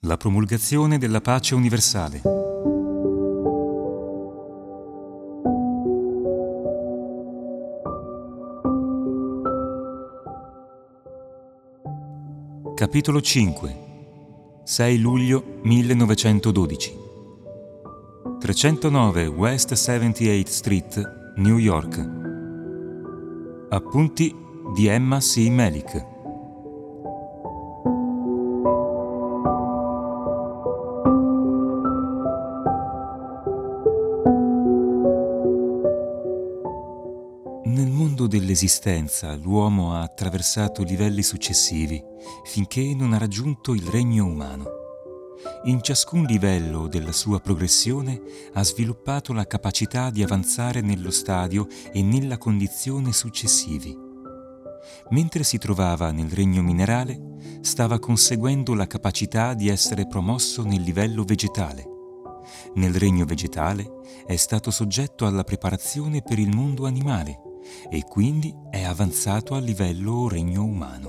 La promulgazione della pace universale. Capitolo 5. 6 luglio 1912. 309 West 78th Street, New York. Appunti di Emma C. Melick. Nel mondo dell'esistenza l'uomo ha attraversato livelli successivi finché non ha raggiunto il regno umano. In ciascun livello della sua progressione ha sviluppato la capacità di avanzare nello stadio e nella condizione successivi. Mentre si trovava nel regno minerale, stava conseguendo la capacità di essere promosso nel livello vegetale. Nel regno vegetale è stato soggetto alla preparazione per il mondo animale e quindi è avanzato al livello regno umano.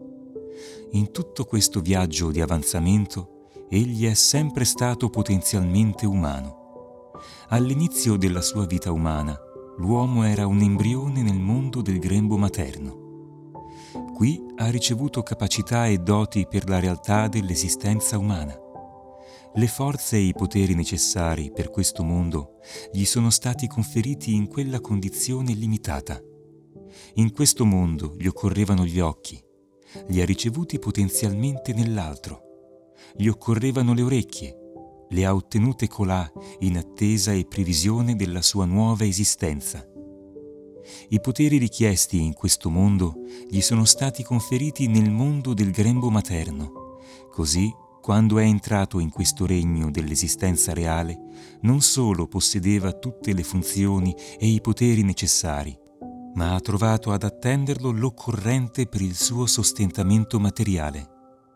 In tutto questo viaggio di avanzamento, egli è sempre stato potenzialmente umano. All'inizio della sua vita umana, l'uomo era un embrione nel mondo del grembo materno. Qui ha ricevuto capacità e doti per la realtà dell'esistenza umana. Le forze e i poteri necessari per questo mondo gli sono stati conferiti in quella condizione limitata. In questo mondo gli occorrevano gli occhi, li ha ricevuti potenzialmente nell'altro. Gli occorrevano le orecchie, le ha ottenute colà in attesa e previsione della sua nuova esistenza. I poteri richiesti in questo mondo gli sono stati conferiti nel mondo del grembo materno. Così, quando è entrato in questo regno dell'esistenza reale, non solo possedeva tutte le funzioni e i poteri necessari, ma ha trovato ad attenderlo l'occorrente per il suo sostentamento materiale.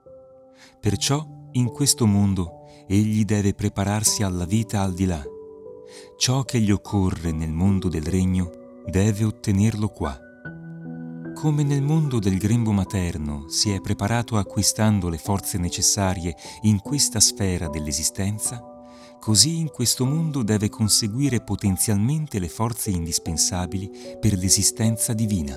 Perciò, in questo mondo, egli deve prepararsi alla vita al di là. Ciò che gli occorre nel mondo del regno deve ottenerlo qua. Come nel mondo del grembo materno si è preparato acquistando le forze necessarie in questa sfera dell'esistenza, così in questo mondo deve conseguire potenzialmente le forze indispensabili per l'esistenza divina.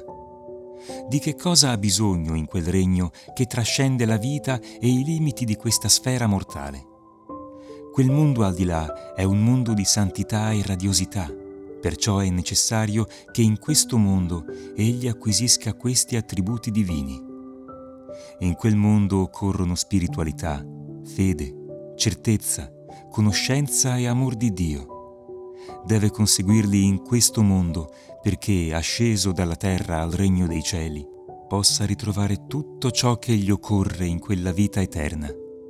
Di che cosa ha bisogno in quel regno che trascende la vita e i limiti di questa sfera mortale? Quel mondo al di là è un mondo di santità e radiosità, perciò è necessario che in questo mondo egli acquisisca questi attributi divini. In quel mondo occorrono spiritualità, fede, certezza, conoscenza e amor di Dio. Deve conseguirli in questo mondo perché, asceso dalla terra al regno dei cieli, possa ritrovare tutto ciò che gli occorre in quella vita eterna.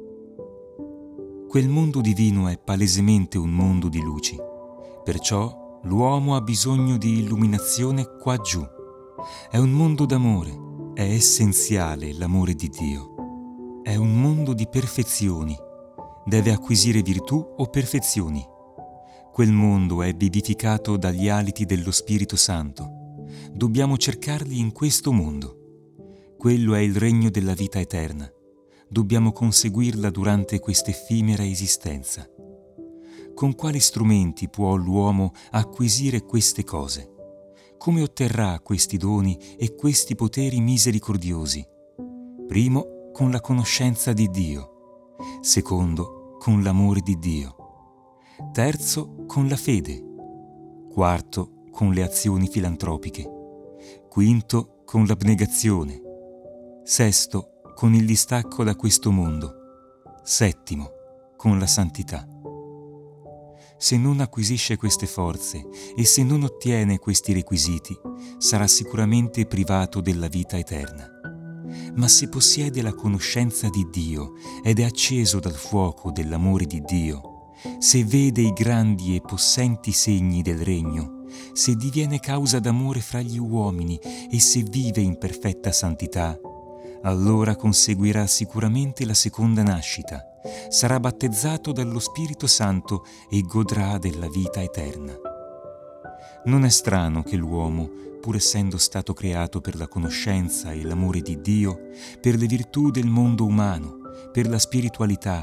Quel mondo divino è palesemente un mondo di luci, perciò l'uomo ha bisogno di illuminazione qua giù. È un mondo d'amore, è essenziale l'amore di Dio. È un mondo di perfezioni, deve acquisire virtù o perfezioni. Quel mondo è vivificato dagli aliti dello Spirito Santo. Dobbiamo cercarli in questo mondo. Quello è il regno della vita eterna. Dobbiamo conseguirla durante questa effimera esistenza. Con quali strumenti può l'uomo acquisire queste cose? Come otterrà questi doni e questi poteri misericordiosi? Primo, con la conoscenza di Dio. Secondo, con l'amore di Dio. Terzo, con la fede. Quarto, con le azioni filantropiche. Quinto, con l'abnegazione. Sesto, con il distacco da questo mondo. Settimo, con la santità. Se non acquisisce queste forze e se non ottiene questi requisiti, sarà sicuramente privato della vita eterna. Ma se possiede la conoscenza di Dio ed è acceso dal fuoco dell'amore di Dio, se vede i grandi e possenti segni del regno, se diviene causa d'amore fra gli uomini e se vive in perfetta santità, allora conseguirà sicuramente la seconda nascita, sarà battezzato dallo Spirito Santo e godrà della vita eterna. Non è strano che l'uomo, pur essendo stato creato per la conoscenza e l'amore di Dio, per le virtù del mondo umano, per la spiritualità,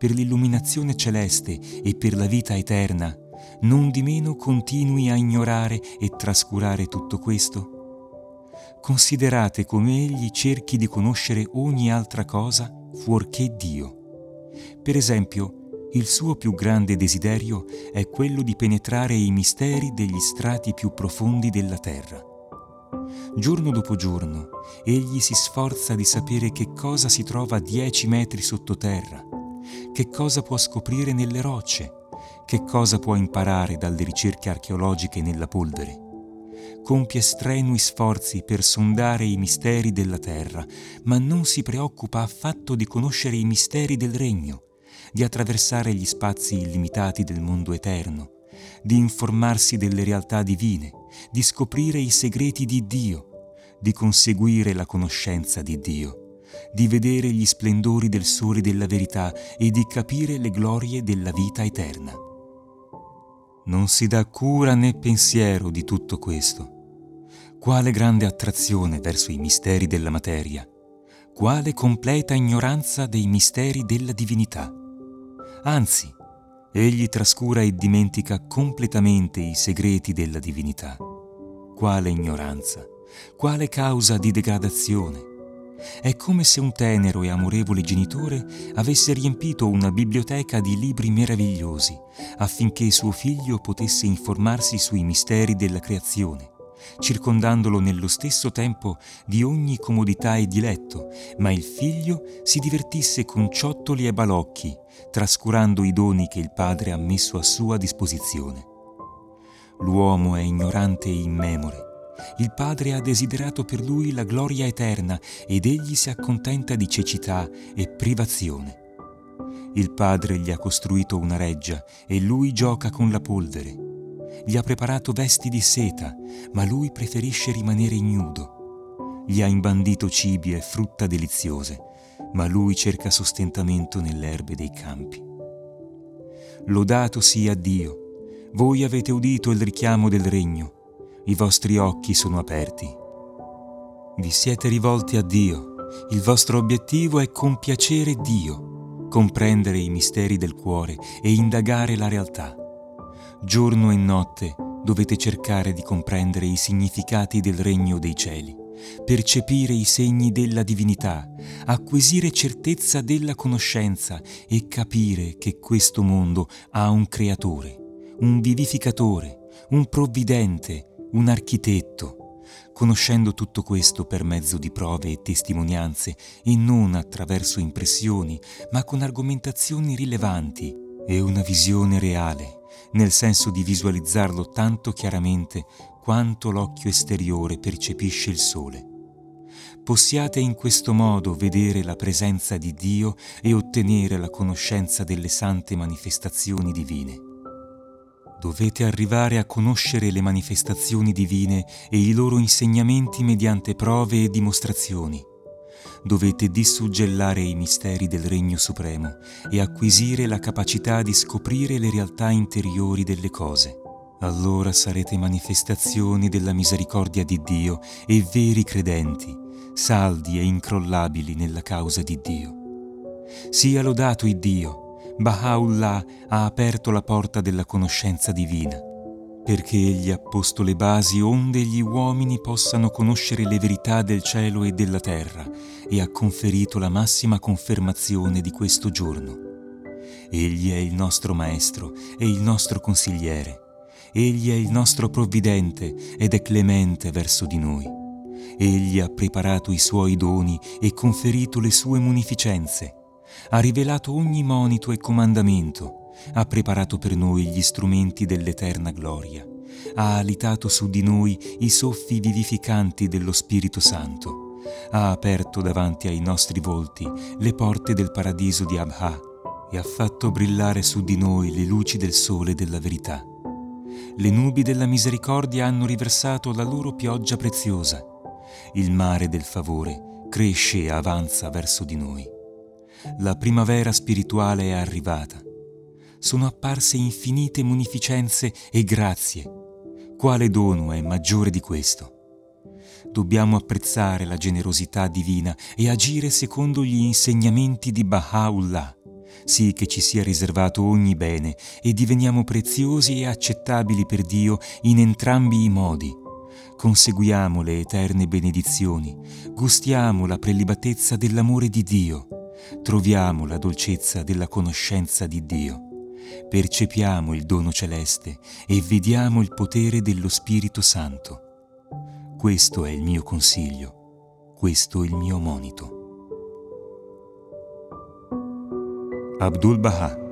per l'illuminazione celeste e per la vita eterna, nondimeno continui a ignorare e trascurare tutto questo? Considerate come egli cerchi di conoscere ogni altra cosa fuorché Dio. Per esempio, il suo più grande desiderio è quello di penetrare i misteri degli strati più profondi della terra. Giorno dopo giorno, egli si sforza di sapere che cosa si trova 10 metri sottoterra, che cosa può scoprire nelle rocce, che cosa può imparare dalle ricerche archeologiche nella polvere. Compie strenui sforzi per sondare i misteri della terra, ma non si preoccupa affatto di conoscere i misteri del regno, di attraversare gli spazi illimitati del mondo eterno, di informarsi delle realtà divine, di scoprire i segreti di Dio, di conseguire la conoscenza di Dio, di vedere gli splendori del sole della verità e di capire le glorie della vita eterna. Non si dà cura né pensiero di tutto questo. Quale grande attrazione verso i misteri della materia, quale completa ignoranza dei misteri della divinità. Anzi, egli trascura e dimentica completamente i segreti della divinità. Quale ignoranza, quale causa di degradazione. È come se un tenero e amorevole genitore avesse riempito una biblioteca di libri meravigliosi affinché suo figlio potesse informarsi sui misteri della creazione, circondandolo nello stesso tempo di ogni comodità e diletto, ma il figlio si divertisse con ciottoli e balocchi, trascurando i doni che il padre ha messo a sua disposizione. L'uomo è ignorante e immemore. Il Padre ha desiderato per lui la gloria eterna ed egli si accontenta di cecità e privazione. Il Padre gli ha costruito una reggia e lui gioca con la polvere. Gli ha preparato vesti di seta, ma lui preferisce rimanere ignudo. Gli ha imbandito cibi e frutta deliziose, ma lui cerca sostentamento nelle erbe dei campi. Lodato sia Dio! Voi avete udito il richiamo del regno. I vostri occhi sono aperti. Vi siete rivolti a Dio. Il vostro obiettivo è compiacere Dio, comprendere i misteri del cuore e indagare la realtà. Giorno e notte dovete cercare di comprendere i significati del regno dei cieli, percepire i segni della divinità, acquisire certezza della conoscenza e capire che questo mondo ha un creatore, un vivificatore, un provvidente, un architetto, conoscendo tutto questo per mezzo di prove e testimonianze e non attraverso impressioni, ma con argomentazioni rilevanti e una visione reale, nel senso di visualizzarlo tanto chiaramente quanto l'occhio esteriore percepisce il sole. Possiate in questo modo vedere la presenza di Dio e ottenere la conoscenza delle sante manifestazioni divine. Dovete arrivare a conoscere le manifestazioni divine e i loro insegnamenti mediante prove e dimostrazioni. Dovete dissuggellare i misteri del Regno Supremo e acquisire la capacità di scoprire le realtà interiori delle cose. Allora sarete manifestazioni della misericordia di Dio e veri credenti, saldi e incrollabili nella causa di Dio. Sia lodato il Dio! Baha'u'llah ha aperto la porta della conoscenza divina, perché egli ha posto le basi onde gli uomini possano conoscere le verità del cielo e della terra e ha conferito la massima confermazione di questo giorno. Egli è il nostro Maestro e il nostro consigliere. Egli è il nostro provvidente ed è clemente verso di noi. Egli ha preparato i suoi doni e conferito le sue munificenze. Ha rivelato ogni monito e comandamento, ha preparato per noi gli strumenti dell'eterna gloria, ha alitato su di noi i soffi vivificanti dello Spirito Santo, ha aperto davanti ai nostri volti le porte del paradiso di Abha e ha fatto brillare su di noi le luci del sole della verità. Le nubi della misericordia hanno riversato la loro pioggia preziosa. Il mare del favore cresce e avanza verso di noi. La primavera spirituale è arrivata. Sono apparse infinite munificenze e grazie. Quale dono è maggiore di questo? Dobbiamo apprezzare la generosità divina e agire secondo gli insegnamenti di Baha'u'llah, sì che ci sia riservato ogni bene e diveniamo preziosi e accettabili per Dio in entrambi i modi. Conseguiamo le eterne benedizioni, gustiamo la prelibatezza dell'amore di Dio, troviamo la dolcezza della conoscenza di Dio, percepiamo il dono celeste e vediamo il potere dello Spirito Santo. Questo è il mio consiglio, questo il mio monito. Abdul Baha.